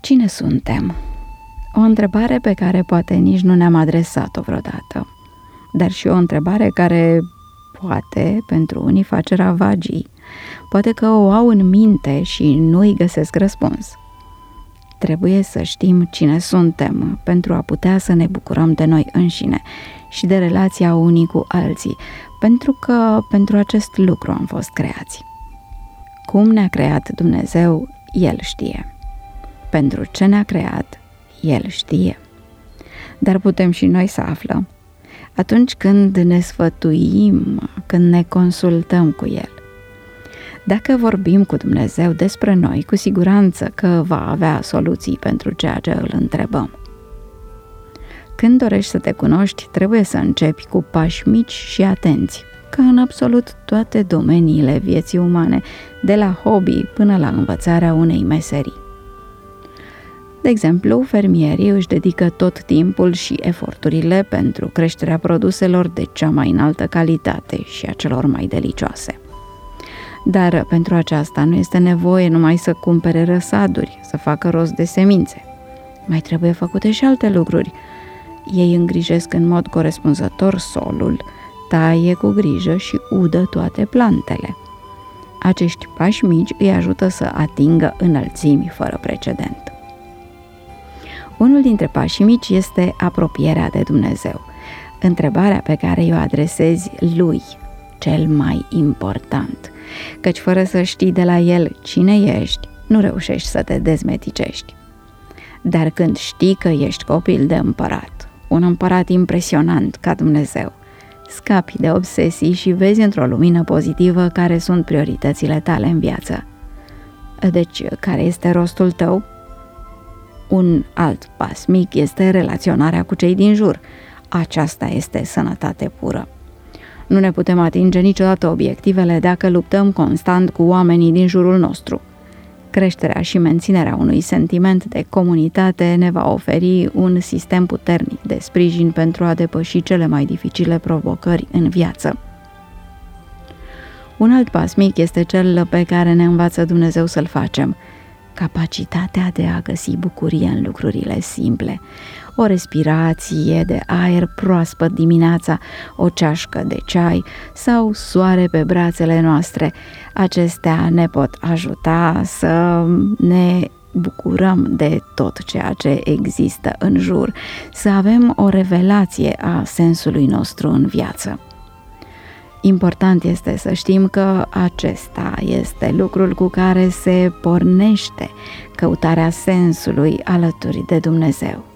Cine suntem? O întrebare pe care poate nici nu ne-am adresat-o vreodată, dar și o întrebare care poate pentru unii face ravagii, poate că o au în minte și nu îi găsesc răspuns. Trebuie să știm cine suntem pentru a putea să ne bucurăm de noi înșine și de relația unii cu alții, pentru că pentru acest lucru am fost creați. Cum ne-a creat Dumnezeu, El știe. Pentru ce ne-a creat, El știe. Dar putem și noi să aflăm atunci când ne sfătuim, când ne consultăm cu El. Dacă vorbim cu Dumnezeu despre noi, cu siguranță că va avea soluții pentru ceea ce îl întrebăm. Când dorești să te cunoști, trebuie să începi cu pași mici și atenți, ca în absolut toate domeniile vieții umane, de la hobby până la învățarea unei meserii. De exemplu, fermierii își dedică tot timpul și eforturile pentru creșterea produselor de cea mai înaltă calitate și a celor mai delicioase. Dar pentru aceasta nu este nevoie numai să cumpere răsaduri, să facă rost de semințe. Mai trebuie făcute și alte lucruri. Ei îngrijesc în mod corespunzător solul, taie cu grijă și udă toate plantele. Acești pași mici îi ajută să atingă înălțimi fără precedent. Unul dintre pașii mici este apropierea de Dumnezeu, întrebarea pe care o adresezi Lui, cel mai important, căci fără să știi de la El cine ești, nu reușești să te dezmeticești. Dar când știi că ești copil de împărat, un împărat impresionant ca Dumnezeu, scapi de obsesii și vezi într-o lumină pozitivă care sunt prioritățile tale în viață. Deci, care este rostul tău? Un alt pas mic este relaționarea cu cei din jur. Aceasta este sănătate pură. Nu ne putem atinge niciodată obiectivele dacă luptăm constant cu oamenii din jurul nostru. Creșterea și menținerea unui sentiment de comunitate ne va oferi un sistem puternic de sprijin pentru a depăși cele mai dificile provocări în viață. Un alt pas mic este cel pe care ne învață Dumnezeu să-l facem: capacitatea de a găsi bucurie în lucrurile simple. O respirație de aer proaspăt dimineața, o ceașcă de ceai sau soare pe brațele noastre. Acestea ne pot ajuta să ne bucurăm de tot ceea ce există în jur, să avem o revelație a sensului nostru în viață. Important este să știm că acesta este lucrul cu care se pornește căutarea sensului alături de Dumnezeu.